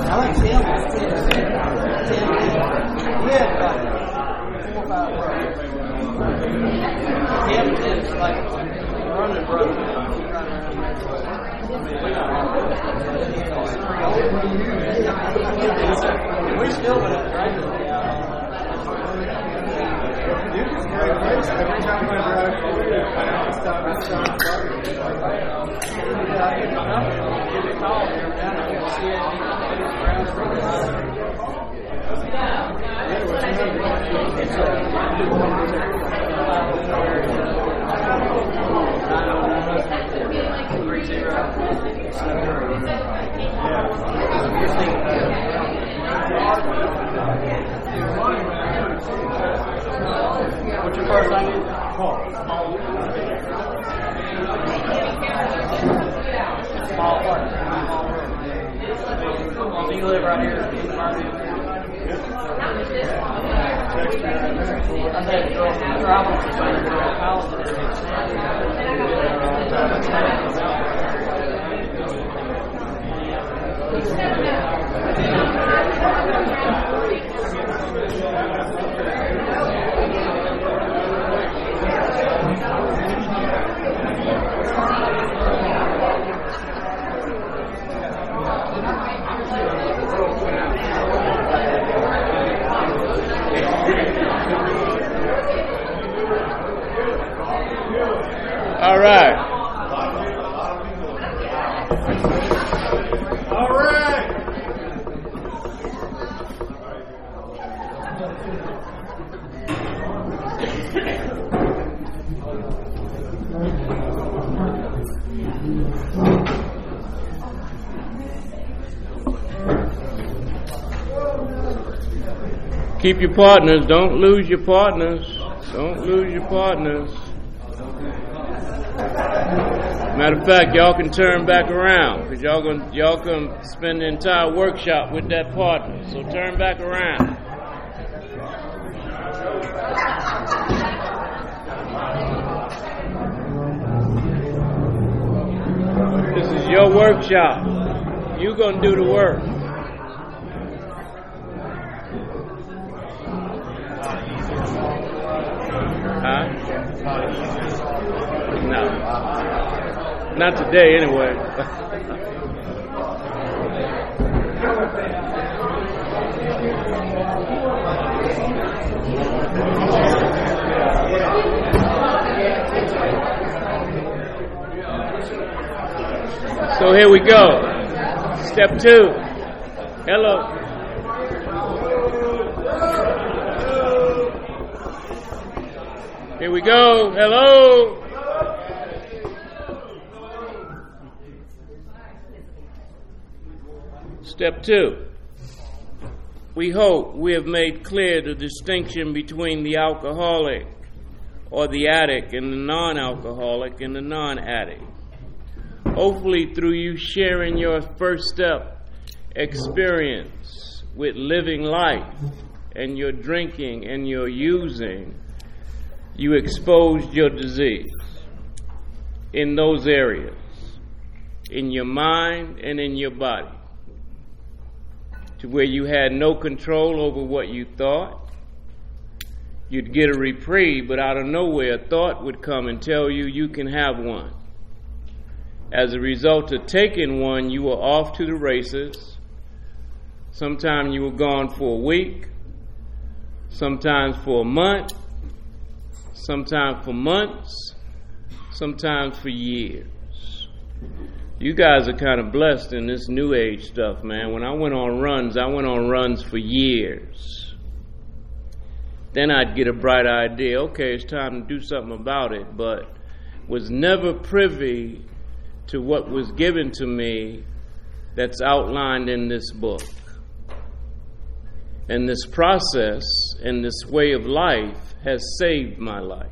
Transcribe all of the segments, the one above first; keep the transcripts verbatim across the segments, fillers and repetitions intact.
I like Tim. Tim. Tim. He had like four or five brothers. Tim is like running brother. We still would have drank it. What's your first name? Paul. Small part. Do you live right here? I said, travel to college. All right. All right. Keep your partners. Don't lose your partners. Don't lose your partners. Matter of fact, y'all can turn back around because y'all gonna y'all can spend the entire workshop with that partner. So turn back around. This is your workshop. You gonna do the work. Huh? No. Not today, anyway. So here we go. Step two. Hello. Here we go. Hello. Step two. We hope we have made clear the distinction between the alcoholic or the addict and the non-alcoholic and the non-addict. Hopefully through you sharing your first step experience with living life and your drinking and your using, you exposed your disease in those areas, in your mind and in your body, to where you had no control over what you thought. You'd get a reprieve, but out of nowhere, a thought would come and tell you you can have one. As a result of taking one, you were off to the races. Sometimes you were gone for a week, sometimes for a month, sometimes for months, sometimes for years. You guys are kind of blessed in this new age stuff, man. When I went on runs, I went on runs for years. Then I'd get a bright idea, okay, it's time to do something about it, but was never privy to what was given to me that's outlined in this book. And this process and this way of life has saved my life.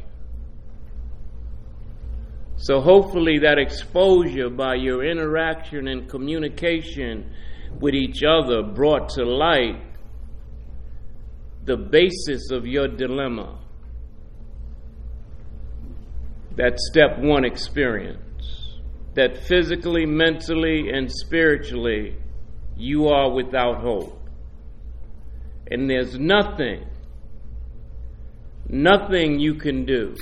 So hopefully that exposure by your interaction and communication with each other brought to light the basis of your dilemma. That step one experience. That physically, mentally, and spiritually you are without hope. And there's nothing, nothing you can do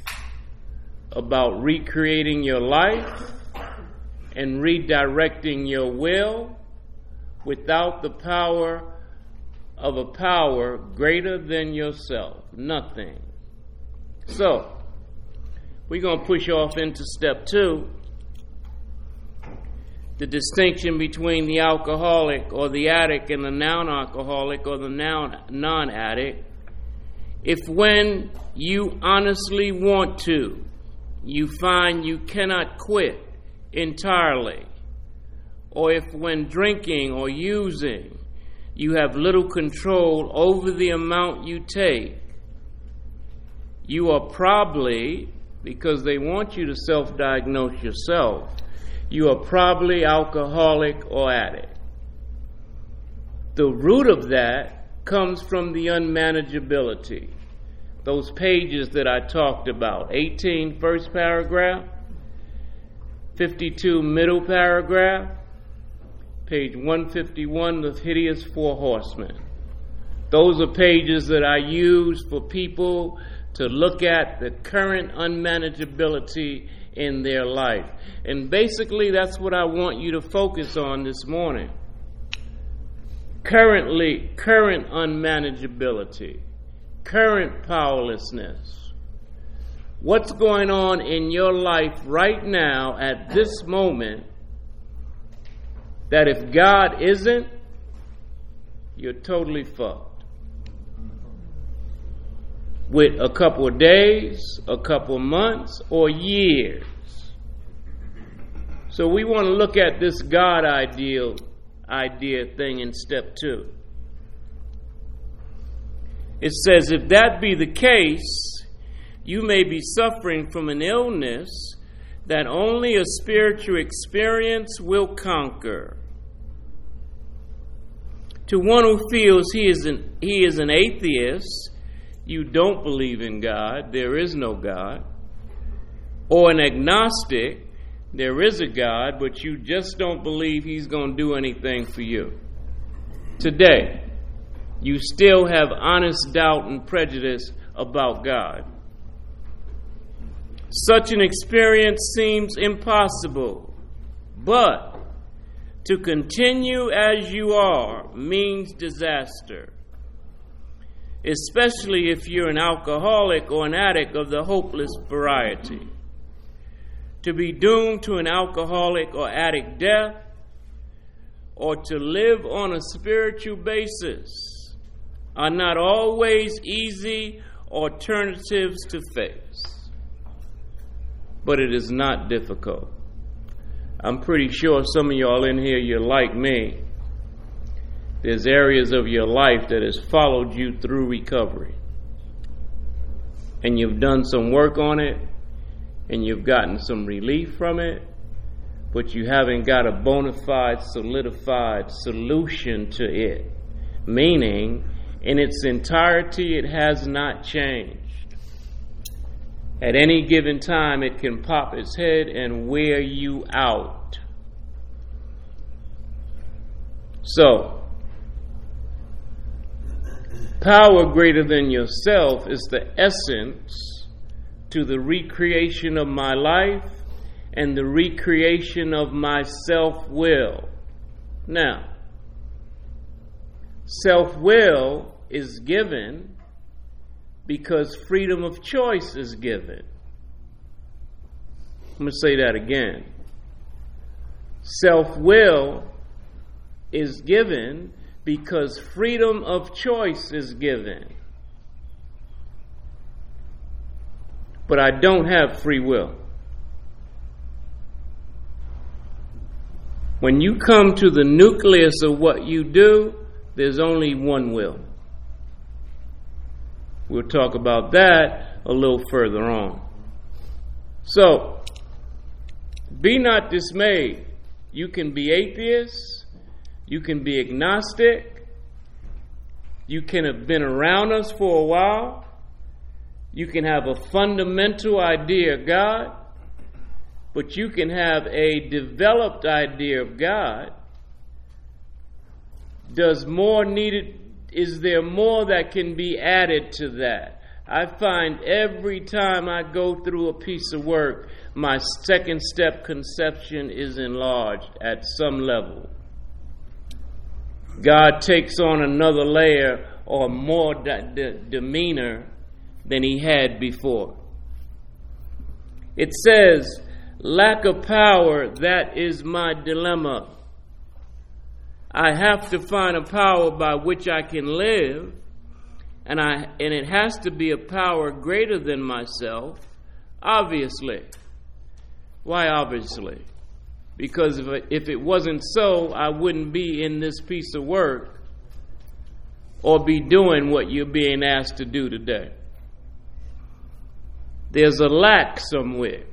about recreating your life and redirecting your will without the power of a power greater than yourself. Nothing. So, we're going to push off into step two. The distinction between the alcoholic or the addict and the non-alcoholic or the non-addict. If when you honestly want to, you find you cannot quit entirely, or if when drinking or using, you have little control over the amount you take, you are probably, because they want you to self-diagnose yourself, you are probably alcoholic or addict. The root of that comes from the unmanageability. Those pages that I talked about, eighteen first paragraph, fifty-two middle paragraph, page one fifty-one, the hideous four horsemen. Those are pages that I use for people to look at the current unmanageability in their life. And basically that's what I want you to focus on this morning. Currently, current unmanageability, current powerlessness. What's going on in your life right now at this moment that if God isn't, you're totally fucked. With a couple of days, a couple of months, or years. So we want to look at this God ideal idea thing in step two. It says, if that be the case, you may be suffering from an illness that only a spiritual experience will conquer. To one who feels he is an, he is an atheist, you don't believe in God, there is no God, or an agnostic, there is a God, but you just don't believe he's going to do anything for you. Today, you still have honest doubt and prejudice about God. Such an experience seems impossible, but to continue as you are means disaster, especially if you're an alcoholic or an addict of the hopeless variety. To be doomed to an alcoholic or addict death, or to live on a spiritual basis, are not always easy alternatives to face. But it is not difficult. I'm pretty sure some of y'all in here, you're like me. There's areas of your life that has followed you through recovery. And you've done some work on it, and you've gotten some relief from it, but you haven't got a bona fide, solidified solution to it. Meaning, in its entirety, it has not changed. At any given time, it can pop its head and wear you out. So, power greater than yourself is the essence to the recreation of my life and the recreation of my self-will. Now, self-will is given because freedom of choice is given. I'm going to say that again. Self-will is given because freedom of choice is given. But I don't have free will. When you come to the nucleus of what you do, there's only one will. We'll talk about that a little further on. So, be not dismayed. You can be atheist. You can be agnostic. You can have been around us for a while. You can have a fundamental idea of God, but you can have a developed idea of God, Does more needed, is there more that can be added to that? I find every time I go through a piece of work, my second step conception is enlarged at some level. God takes on another layer or more de- de- demeanor than he had before. It says, lack of power, that is my dilemma. I have to find a power by which I can live, and I and it has to be a power greater than myself, obviously. Why obviously? Because if it, if it wasn't so, I wouldn't be in this piece of work or be doing what you're being asked to do today. There's a lack somewhere.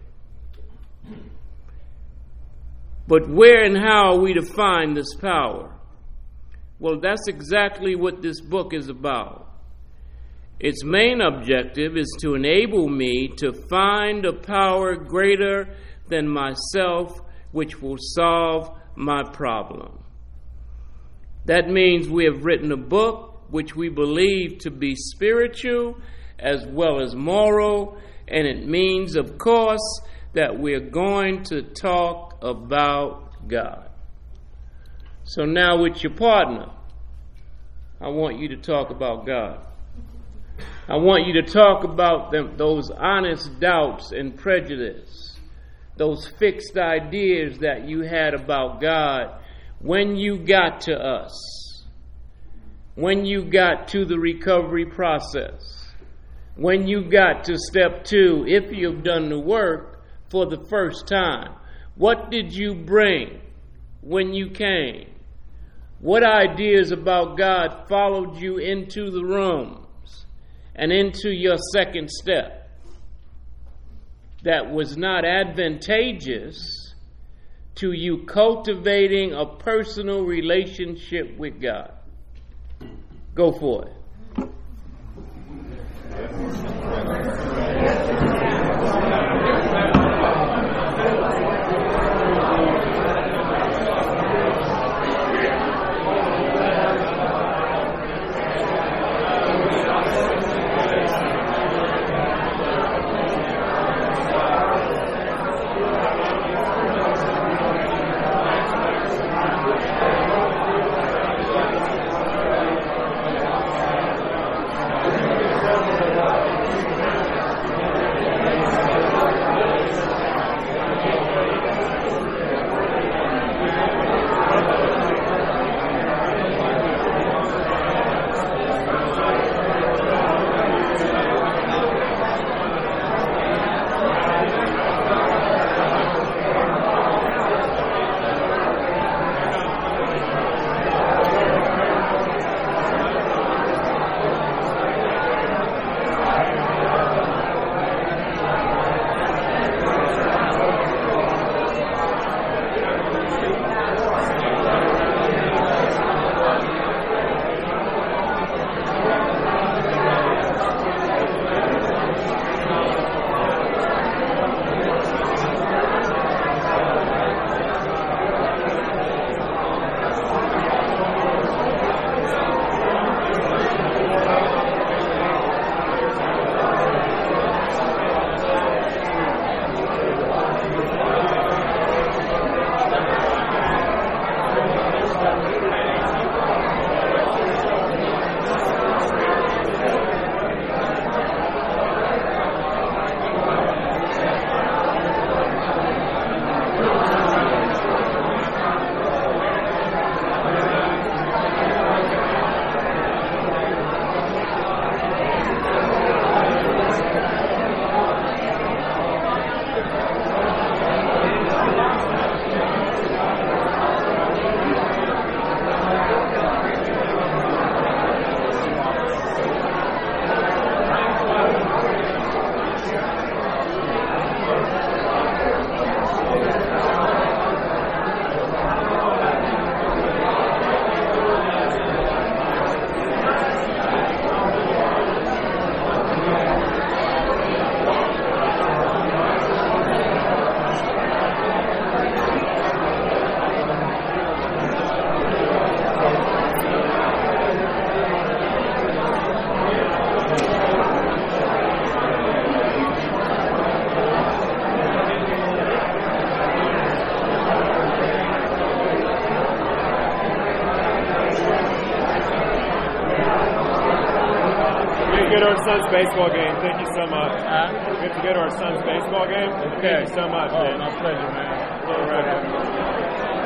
But where and how are we to find this power? Well, that's exactly what this book is about. Its main objective is to enable me to find a power greater than myself, which will solve my problem. That means we have written a book which we believe to be spiritual as well as moral, and it means, of course, that we're going to talk about God. So now with your partner, I want you to talk about God. I want you to talk about them, those honest doubts and prejudice, those fixed ideas that you had about God when you got to us, when you got to the recovery process, when you got to step two, if you've done the work for the first time. What did you bring when you came? What ideas about God followed you into the rooms and into your second step that was not advantageous to you cultivating a personal relationship with God? Go for it. go to our son's baseball game. Thank you so much. Huh? We have to go to our son's baseball game. Okay. Thank you so much, Oh, man. my pleasure, man. All right.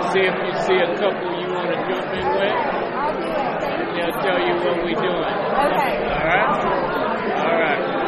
see if you see a couple you want to jump in with. I'll do it. Thank you. They'll tell you what we're doing. Okay. All right? All right.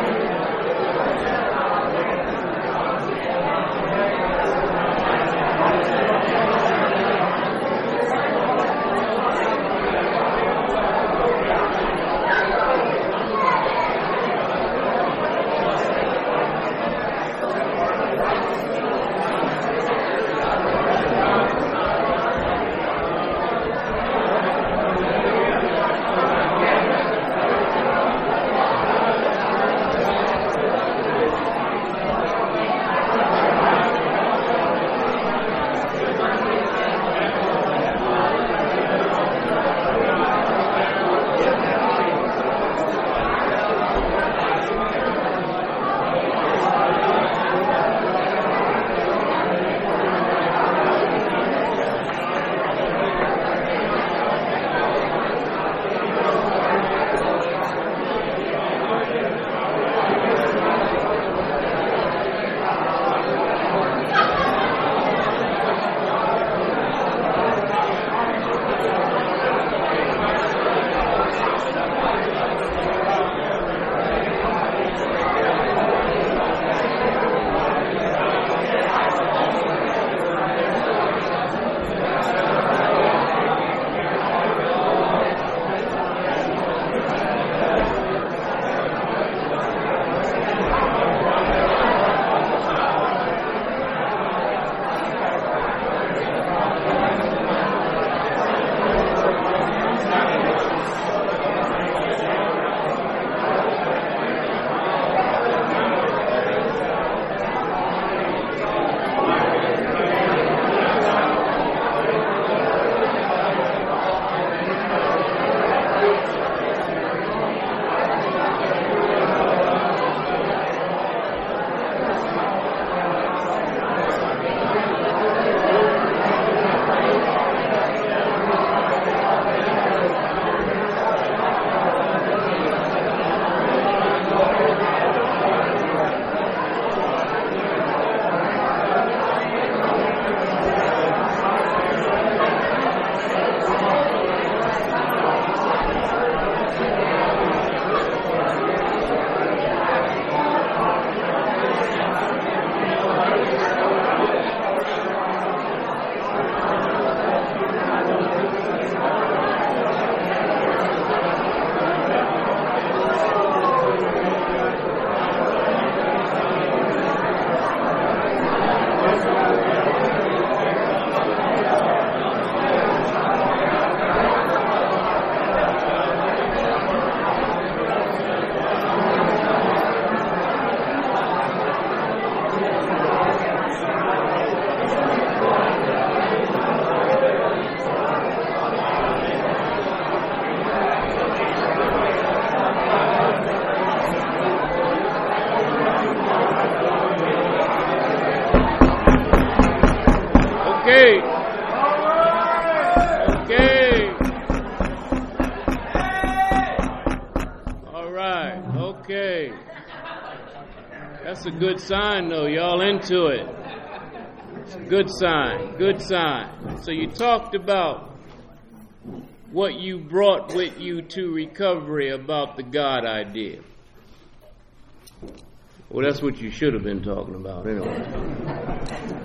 Okay. Okay. All right. Okay. That's a good sign, though. Y'all into it. It's a good sign. Good sign. So you talked about what you brought with you to recovery about the God idea. Well, that's what you should have been talking about, anyway.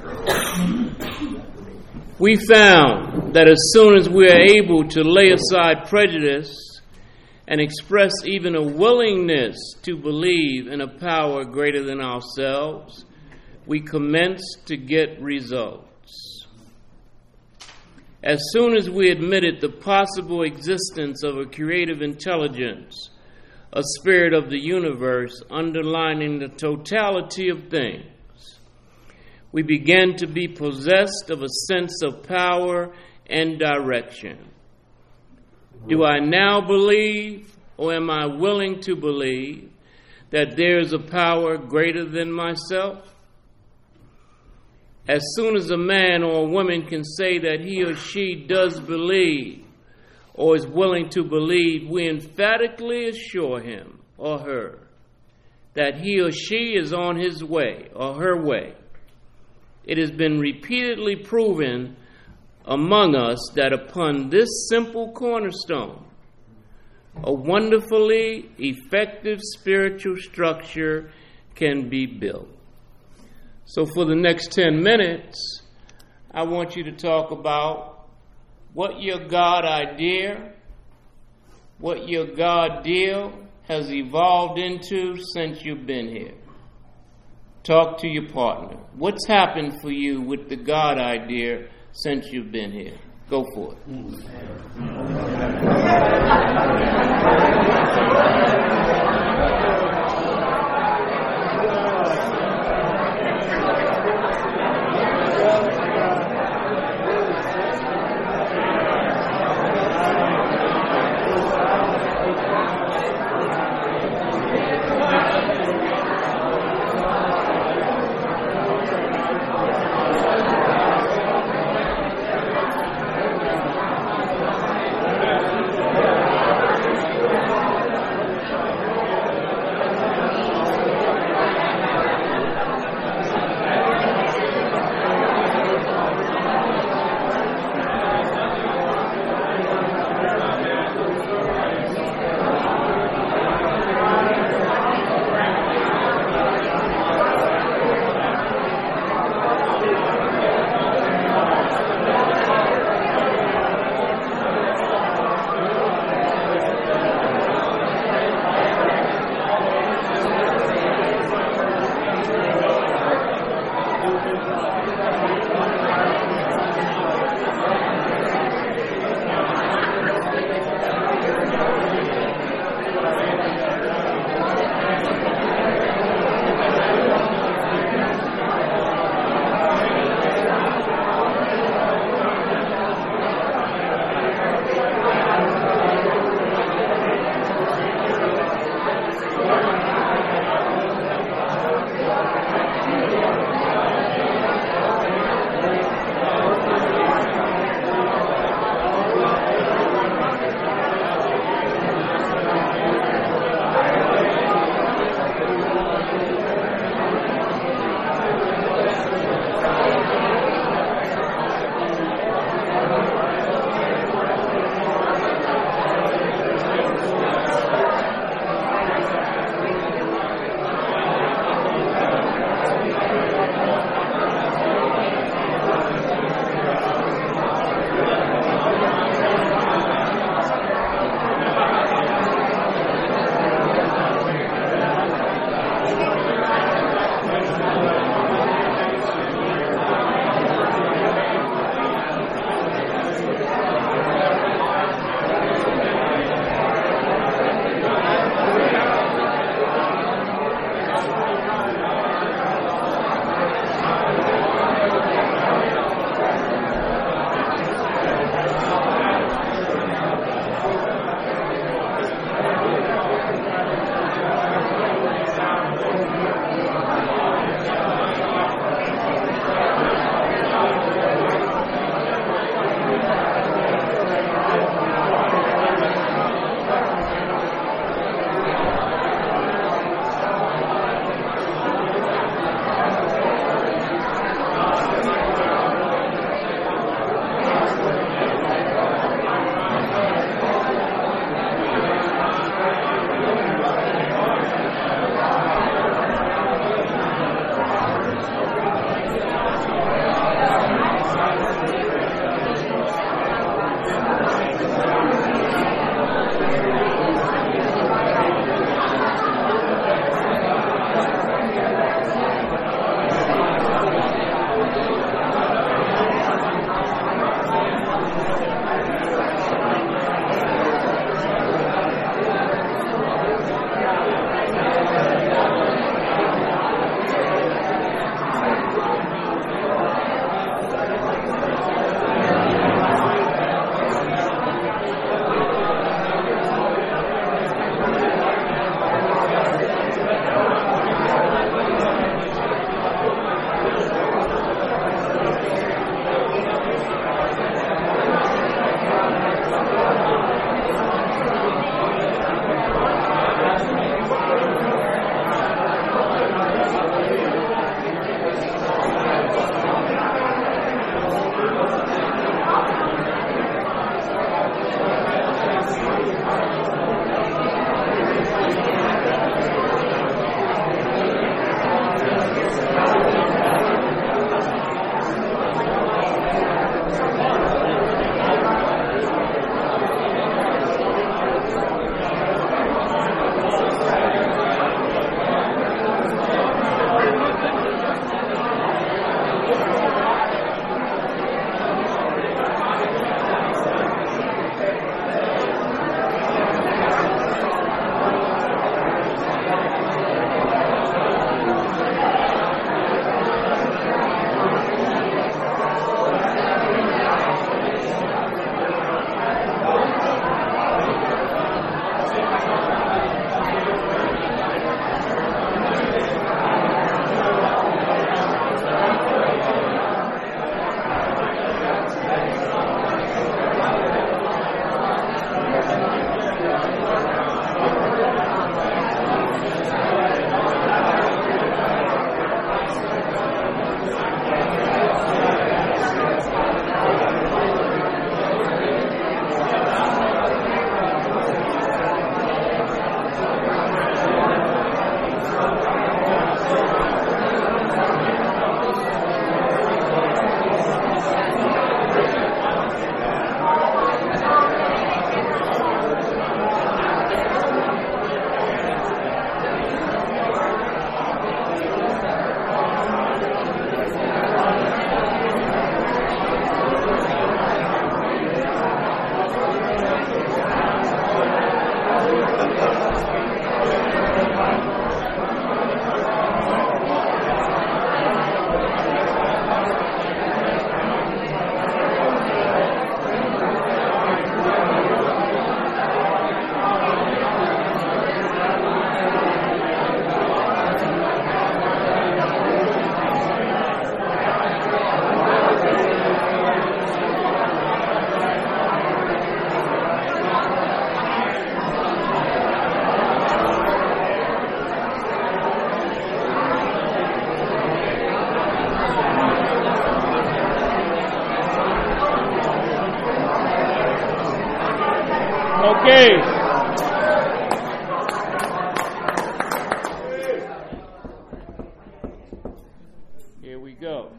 We found that as soon as we are able to lay aside prejudice and express even a willingness to believe in a power greater than ourselves, we commence to get results. As soon as we admitted the possible existence of a creative intelligence, a spirit of the universe underlining the totality of things, we began to be possessed of a sense of power and direction. Do I now believe, or am I willing to believe, that there is a power greater than myself? As soon as a man or a woman can say that he or she does believe or is willing to believe, we emphatically assure him or her that he or she is on his way or her way. it has been repeatedly proven among us that upon this simple cornerstone, a wonderfully effective spiritual structure can be built. So for the next ten minutes, I want you to talk about what your God idea, what your God deal has evolved into since you've been here. Talk to your partner. What's happened for you with the God idea since you've been here? Go for it. Praise. Here we go.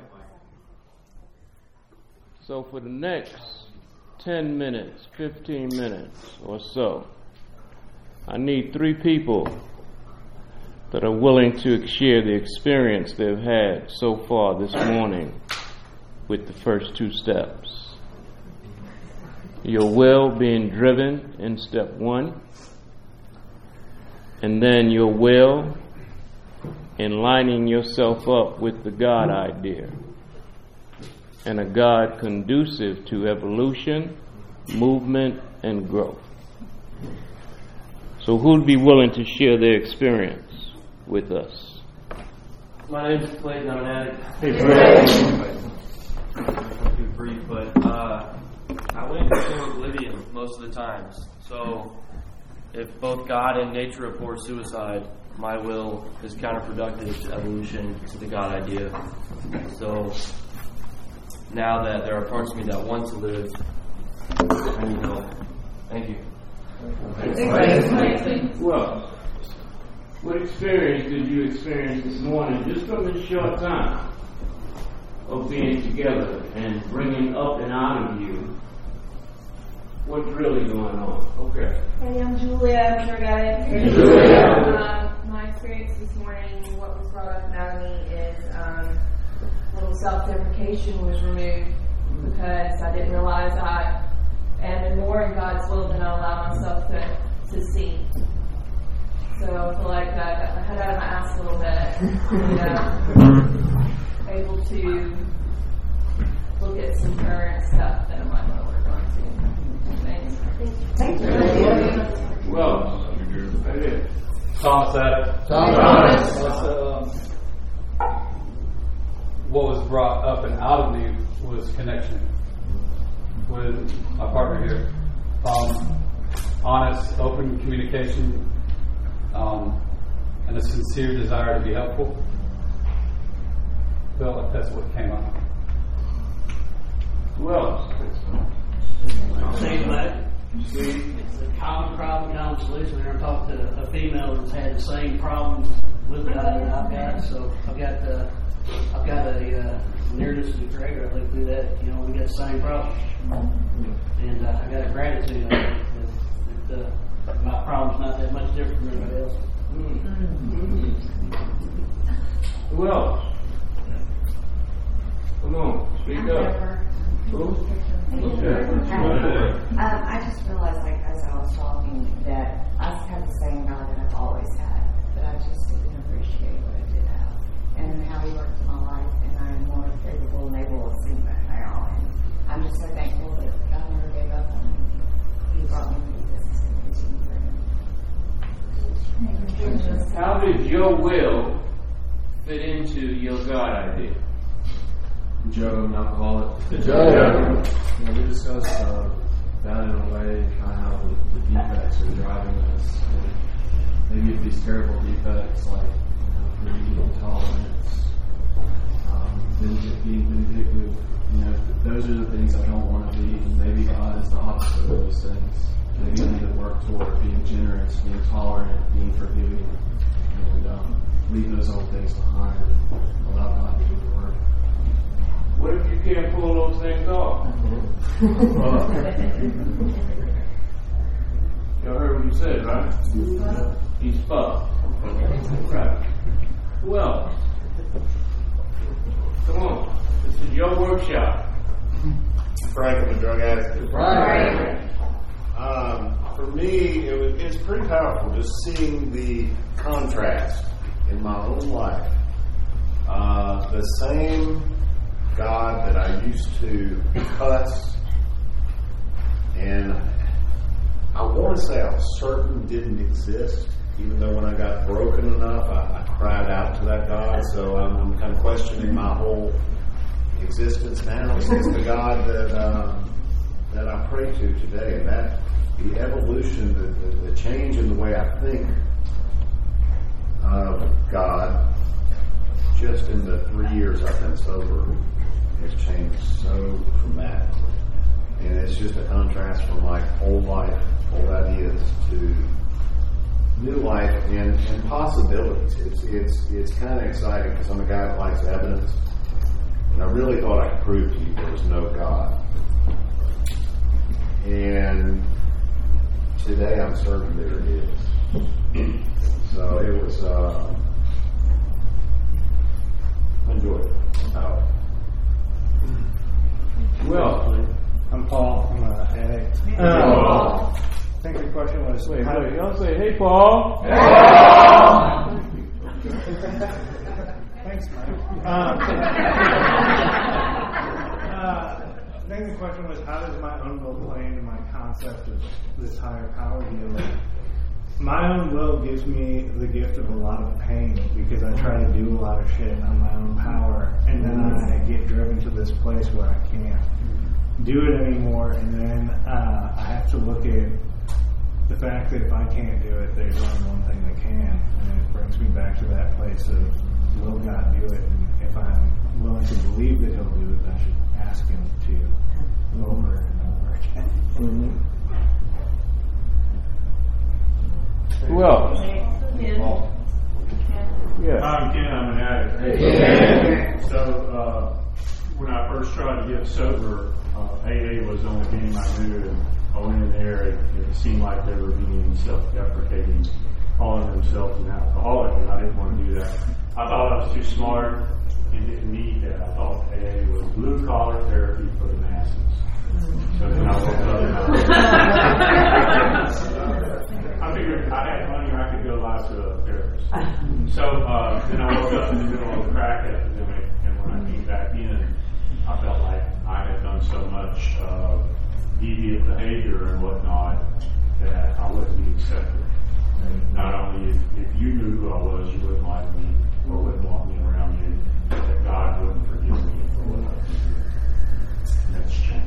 So for the next ten minutes, fifteen minutes or so, I need three people that are willing to share the experience they've had so far this morning with the first two steps. Your will being driven in step one, and then your will in lining yourself up with the God idea, and a God conducive to evolution, movement, and growth. So who'd be willing to share their experience with us? My name is Clayton. I'm an addict. Hey, Brad. I'll be brief, but uh, I went into oblivion most of the times. So if both God and nature abhor suicide, my will is counterproductive to evolution, to the God idea. So now that there are parts of me that want to live, I need help. Thank you. Well, what experience did you experience this morning, just from the short time of being together and bringing up and out of you what's really going on? Okay. Hey, I'm Julia. I'm sure I got it. Hey, Julia. Um, my experience this morning, what was brought up out of me is um, a little self-deprecation was removed because I didn't realize I am more in God's will than I allow myself to, to see. So I feel like I got my head out of my ass a little bit, you know, able to look at some current stuff that I might want to work on too. Thanks. Thank you. Well, right there. Thomas Addict. Thomas. Uh, what was brought up and out of me was connection with my partner here. Um, honest, open communication, um, and a sincere desire to be helpful. I felt like that's what came up. Who else? Same way. It's a common problem, common solution. Whenever I talk to a female that's had the same problems with that that I've got, so I've got uh, I've got a uh, nearness to Gregor. I think through that, you know, we got the same problem, and uh, I got a gratitude that, that, that uh, my problem's not that much different from everybody else. Mm-hmm. Who else? Come on, speak up. Who? Okay. Um, I just realized, like, as I was talking, that I have the same God that I've always had, but I just didn't appreciate what I did have and how He worked in my life, and I am more capable and able of seeing that now. And I'm just so thankful that God never gave up on me. He brought me through this and continued for Him. How did your will fit into your God idea? Joe, an alcoholic. Joe. Yeah. You know, we discussed uh, that in a way, kind of how the, the defects are driving us. And maybe if these terrible defects like, you know, greed, intolerance, um, being vindictive, you know, those are the things I don't want to be. And maybe God is the opposite of those things. Maybe I need to work toward being generous, being tolerant, being forgiving, and um, leave those old things behind and allow God to do the work. What if you can't pull those things off? Y'all heard what he said, right? He's fucked. Right. Who else? Come on. This is your workshop. Frank, I'm a drug addict. Right. Um, for me, it was, it's pretty powerful just seeing the contrast in my own life. Uh, the same God that I used to cuss, and I want to say I was certain didn't exist, even though when I got broken enough, I, I cried out to that God. So I'm, I'm kind of questioning my whole existence now. It's the God that uh, that I pray to today, and that the evolution, the, the, the change in the way I think of God, just in the three years I've been sober, has changed so dramatically. And it's just a contrast from my whole life old ideas to new life and, and possibilities. It's it's it's kind of exciting because I'm a guy that likes evidence, and I really thought I could prove to you there was no God. And today I'm certain there is. So it was. Uh, I enjoyed it. Oh. Well, I'm Paul. I'm an addict. Hey, Um, Paul. I think the question was, Wait, how wait, y'all say, hey, Paul. Hey, Paul. Thanks, Mike. Um, uh, I think the question was, how does my own will play into my concept of this higher power deal? My own will gives me the gift of a lot of pain because I try to do a lot of shit on my own power, and then I get driven to this place where I can't do it anymore, and then uh, I have to look at the fact that if I can't do it, there's only one thing that can, and it brings me back to that place of, will God do it? And if I'm willing to believe that He'll do it, I should ask Him to over and over again. Mm-hmm. Who else? Yeah. I'm Ken, I'm an addict. Yeah. So, uh, when I first tried to get sober, uh, A A was the only game I knew, and I went in there, and it seemed like they were being self-deprecating, calling themselves an alcoholic, and I didn't want to do that. I thought I was too smart and didn't need that. I thought A A was blue-collar therapy for the masses. So then I woke up and I, I figured I had money, I could go live to a therapist. So uh, then I woke up in the middle of the crack epidemic, and when I came back in, I felt like I had done so much uh, deviant behavior and whatnot that I wouldn't be accepted. And not only if, if you knew who I was, you wouldn't like me or wouldn't want me around you, that God wouldn't forgive me for what I did. And that's changed.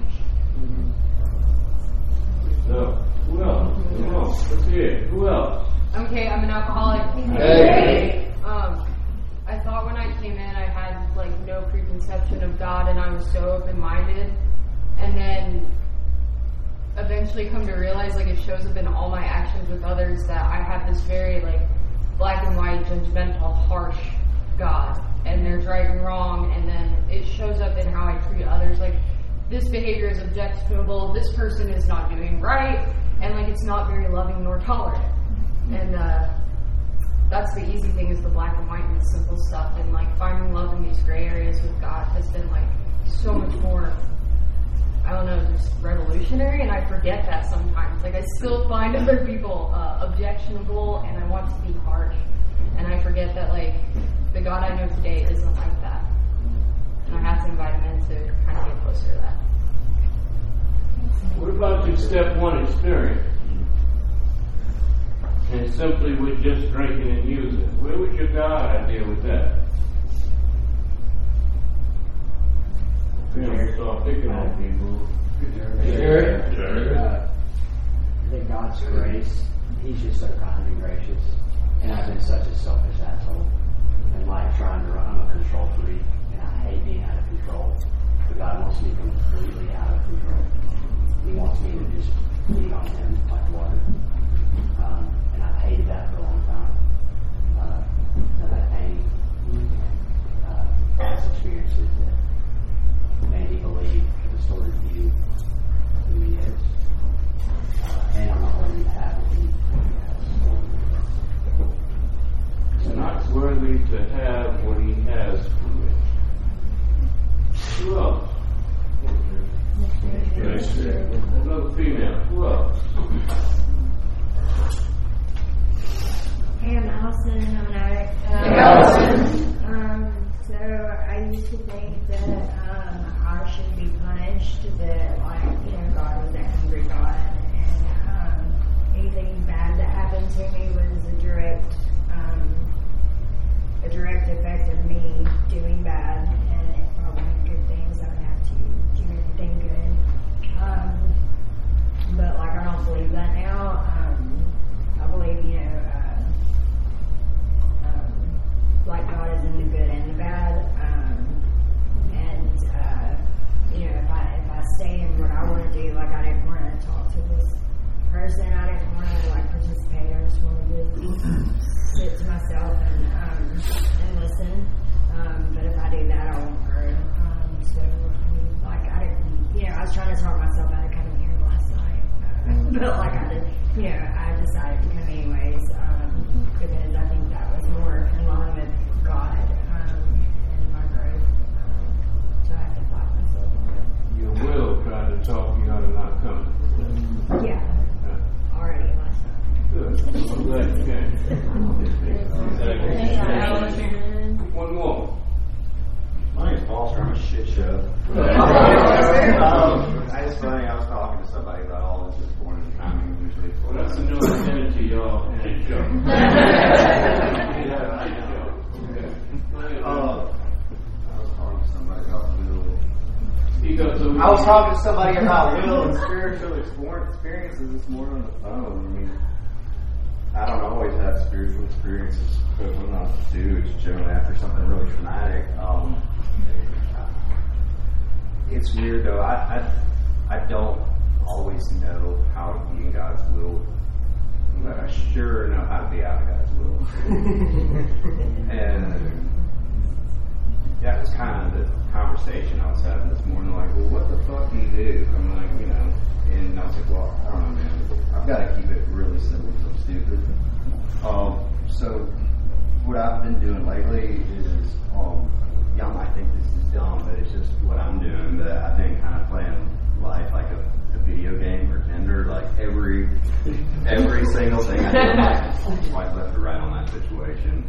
So, who else? Who else? Let's see it. Who else? Okay, I'm an alcoholic. Hey. Um, I thought when I came in, I had like no preconception of God, and I was so open-minded. And then eventually come to realize, like, it shows up in all my actions with others that I have this very like black and white, judgmental, harsh God, and there's right and wrong, and then it shows up in how I treat others. Like, this behavior is objectionable, this person is not doing right, and like it's not very loving nor tolerant. And uh, that's the easy thing, is the black and white and the simple stuff. And like finding love in these gray areas with God has been like so much more, I don't know, just revolutionary. And I forget that sometimes. Like I still find other people uh, objectionable, and I want to be harsh. And I forget that like the God I know today isn't like that. And I have to invite him in to kind of get closer to that. What about your step one experience? And simply with just drinking and using. Where was your God idea with that? Yeah, so I'm picking on people. Sure. Sure. Uh, I think God's grace, He's just so kind and gracious. And I've been such a selfish asshole in life, trying to run. I'm a control freak, and I hate being out of control. But God wants me completely out of control. He wants me to just lean on Him like water. Um, and I've hated that for a long time. Uh, I've had pain, uh, past experiences that made me believe the distorted view of who He is. Uh, and I'm not worthy to have what He has. Not worthy to have what He has for me. Who else? Another female. Who else? Hey, I'm Allison. I'm an addict. Um, Hey, Allison. Um, so I used to think that um, I should be punished, that like, you know, God was an angry God, and um, anything bad that happened to me was a direct, um, a direct effect of me doing bad, and if I wanted good things, I would have to do everything good. Um, but like, I don't believe that now. Um, I believe, you know, uh, um, like God is in the good and the bad. Um, and uh, you know, if I if I stay in what I want to do, like I didn't want to talk to this person I trying to talk myself out of coming here last night, but like I did, you know, I decided to come anyways um, because I think that was more in line with God um, and my growth. Um, so I have to fight myself on it. Your will tried to talk you out of not coming. Yeah, Yeah. already last night. Good. I'm glad you came. One more. My name's Foster. I'm a shit show. um, it's funny. I was talking to somebody about all this this morning. Timing usually. Well, that's a new identity, y'all. Shit show. Uh, I was talking to somebody about will. He goes, so I was talking to somebody about will and spiritual experiences this morning on the phone. I mean, I don't always have spiritual experiences, but when I do, it's generally after something really traumatic. Um, it's weird though. I, I I don't always know how to be in God's will, but I sure know how to be out of God's will. And that was kind of the conversation I was having this morning. Like, well, what the fuck do you do? I'm like, you know, and I was like, well, I don't know, man. I've got to keep it really simple because I'm stupid. Um, so what I've been doing lately is, um, y'all might think this is dumb, but it's just what I'm doing. But I've been kind of playing life like a, a video game or Tinder. Like every every single thing I do, I'm like, swipe left or right on that situation.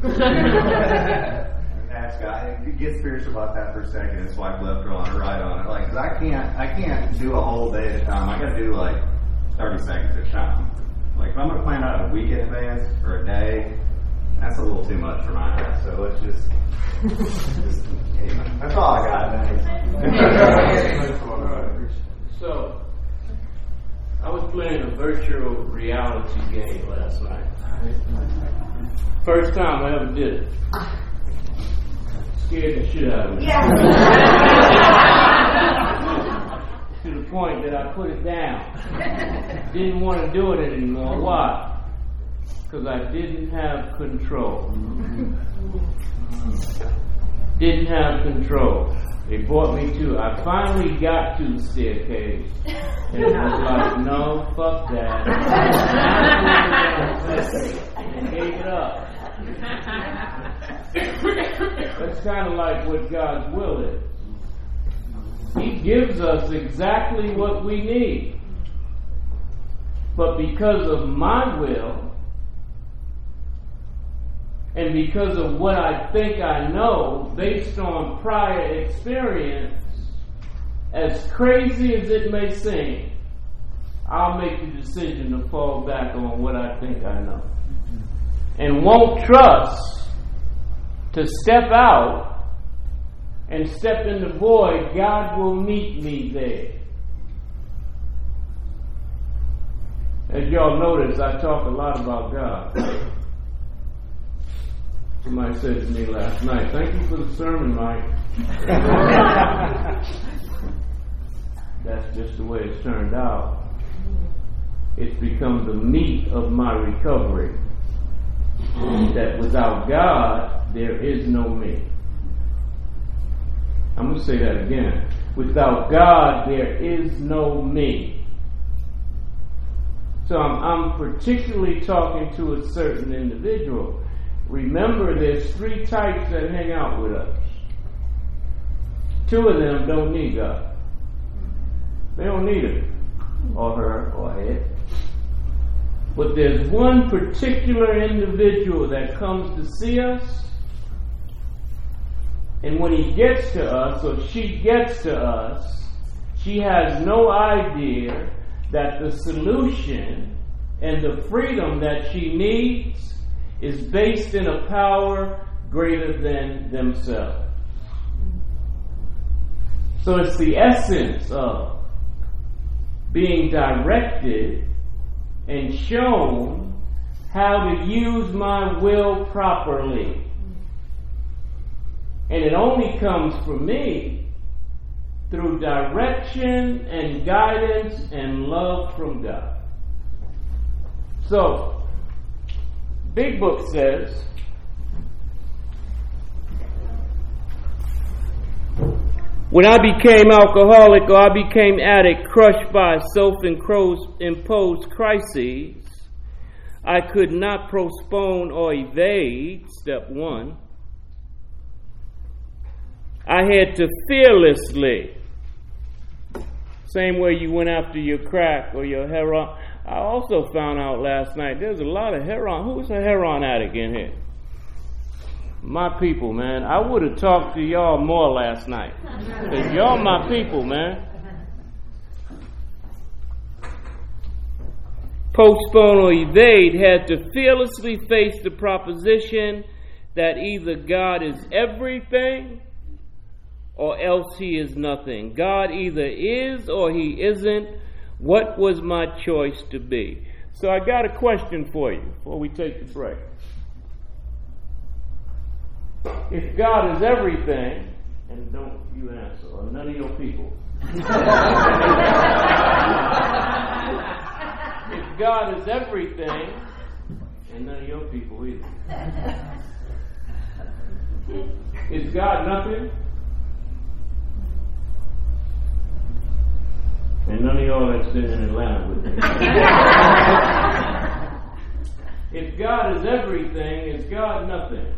Ask God, get spiritual about that for a second and swipe left or right on it. Like, cause I can't, I can't do a whole day at a time. I gotta do like thirty seconds at a time. Like, if I'm gonna plan out a week in advance or a day, that's a little too much for my ass. So let's just, just anyway, that's all I got. So, I was playing a virtual reality game last night. First time I ever did it. Scared the shit out of me. Yeah. To the point that I put it down. Didn't want to do it anymore. Why? Because I didn't have control. Didn't have control. They brought me to, I finally got to the staircase. And it was like, no, fuck that. And gave it up. That's kind of like what God's will is. He gives us exactly what we need. But because of my will, and because of what I think I know, based on prior experience, as crazy as it may seem, I'll make the decision to fall back on what I think I know. And won't trust to step out and step in the void. God will meet me there. As y'all notice, I talk a lot about God. Somebody said to me last night, thank you for the sermon, Mike. That's just the way it's turned out. It's become the meat of my recovery. That without God, there is no me. I'm going to say that again. Without God, there is no me. So I'm, I'm particularly talking to a certain individual. Remember, there's three types that hang out with us. Two of them don't need God. They don't need him, or her, or it. But there's one particular individual that comes to see us, and when he gets to us, or she gets to us, she has no idea that the solution and the freedom that she needs is based in a power greater than themselves. So it's the essence of being directed and shown how to use my will properly. And it only comes from me through direction and guidance and love from God. So, Big Book says, When I became alcoholic or I became addict, crushed by self-imposed crises, I could not postpone or evade, step one. I had to fearlessly, same way you went after your crack or your heroin. I also found out last night there's a lot of heroin. Who's a heroin addict in here? My people, man. I would have talked to y'all more last night. Because y'all my people, man. Postpone or evade had to fearlessly face the proposition that either God is everything or else he is nothing. God either is or he isn't. What was my choice to be? So I got a question for you before we take the break. If God is everything, and don't you answer, or none of your people. If God is everything, and none of your people either. Is God nothing? And none of y'all that's been in Atlanta with me. If God is everything, is God nothing?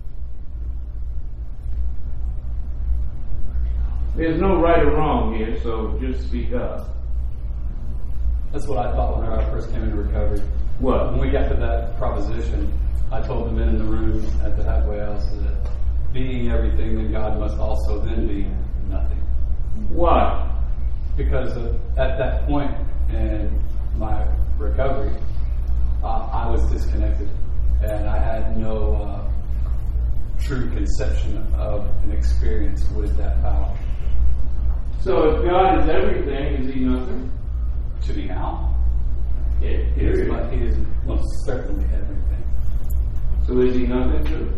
There's no right or wrong here, so just speak up. That's what I thought when I first came into recovery. What? When we got to that proposition, I told the men in the room at the halfway house that being everything, then God must also then be nothing. Why? Because of, at that point in my recovery, uh, I was disconnected, and I had no uh, true conception of an experience with that power. So if God is everything, is he nothing? To me now, Yeah, he is, he is most certainly everything. So is he nothing too?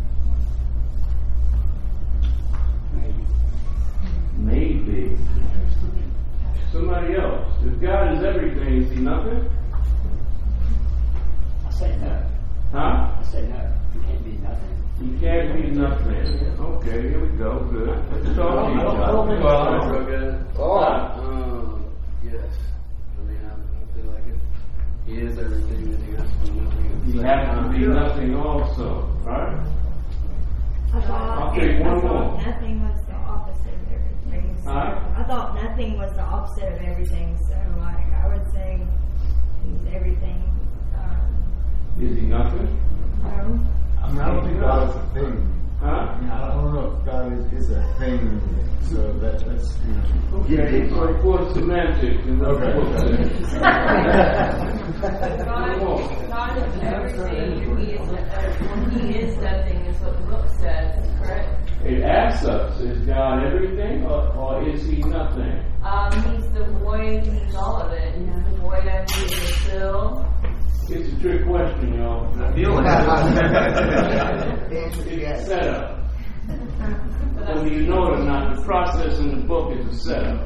Maybe. Maybe. Somebody else. If God is everything, is he nothing? I say no. Huh? I say no. You can't be nothing. You can't be nothing. Okay, here we go. Good. Let's talk to each other. Well, real good. Oh. Um, yes. I mean, I, I feel like if he is everything, then he has to be nothing. You have to be nothing also, right? I thought, I'll take one I thought more. nothing was the opposite of everything. So Huh? I thought nothing was the opposite of everything. So, like, I would say he's everything. Um, Is he nothing? no. I mean, I don't think God is a thing. Huh? I don't know if God is, is a thing. So that, that's, you know. Okay, so for semantics and what the book says. God, God is everything, and he is, uh, he is nothing, is what the book says, correct? It asks us, is God everything or, or is he nothing? Um, he's the void, he's all of it. He's the void I need to fill. It's a trick question, y'all. I feel like It's a setup. Whether you know it or not, the process in the book is a setup.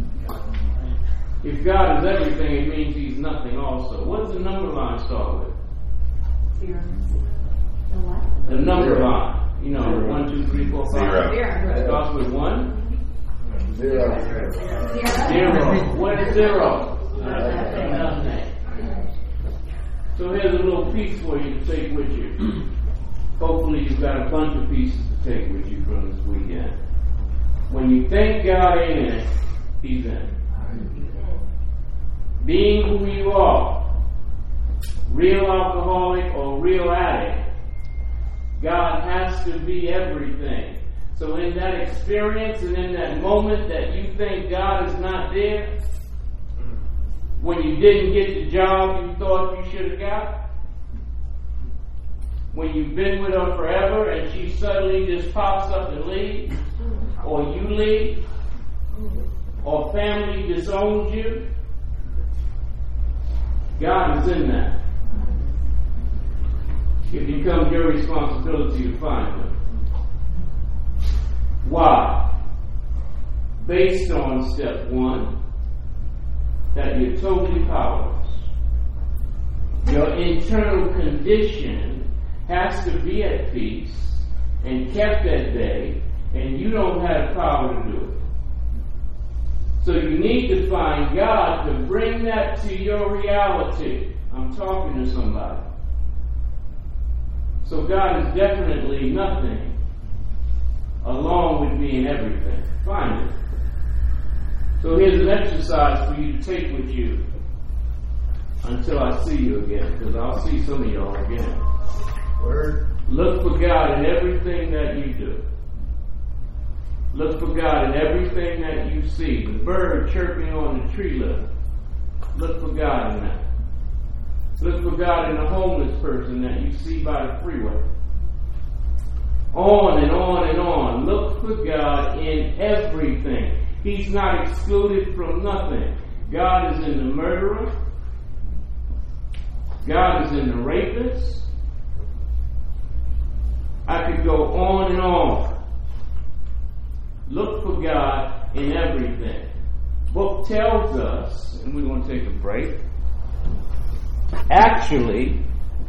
If God is everything, it means he's nothing also. What does the number line start with? Zero. The what? The number line. You know, Zero. one, two, three, four, five. Zero. It starts with one. Zero. Zero. What is zero? Nothing. So here's a little piece for you to take with you. Hopefully you've got a bunch of pieces to take with you from this weekend. When you think God ain't in it, he's in it. Being who you are, real alcoholic or real addict, God has to be everything. So in that experience and in that moment that you think God is not there, when you didn't get the job you thought you should have got, when you've been with her forever and she suddenly just pops up and leaves, or you leave, or family disowns you, God is in that. It becomes your responsibility to find him. Why? Based on step one, that you're totally powerless. Your internal condition has to be at peace and kept at bay, and you don't have power to do it. So you need to find God to bring that to your reality. I'm talking to somebody. So God is definitely nothing, along with being everything. Find it. So here's an exercise for you to take with you until I see you again, because I'll see some of y'all again. Word. Look for God in everything that you do. Look for God in everything that you see. The bird chirping on the tree limb. Look for God in that. Look for God in the homeless person that you see by the freeway. On and on and on. Look for God in everything. He's not excluded from nothing. God is in the murderer. God is in the rapist. I could go on and on. Look for God in everything. Book tells us, and we're going to take a break. Actually,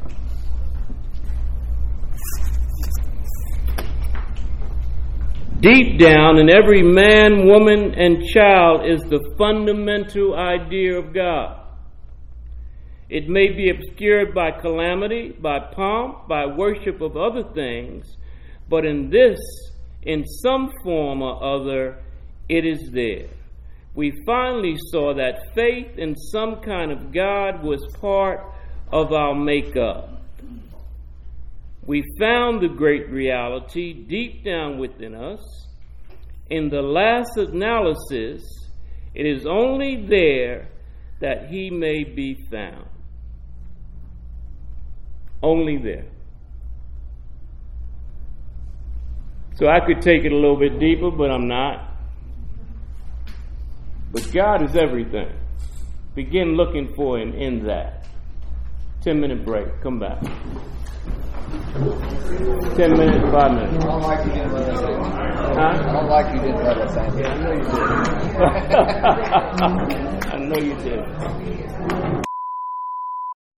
deep down in every man, woman, and child is the fundamental idea of God. It may be obscured by calamity, by pomp, by worship of other things, but in this, in some form or other, it is there. We finally saw that faith in some kind of God was part of our makeup. We found the great reality deep down within us. In the last analysis, it is only there that He may be found. Only there. So I could take it a little bit deeper, but I'm not. But God is everything. Begin looking for Him in that. Ten minute break. Come back. Ten minutes, five minutes. I don't like you didn't let us in. Huh? I don't like you didn't let us in. Yeah, I know you did. I know you did.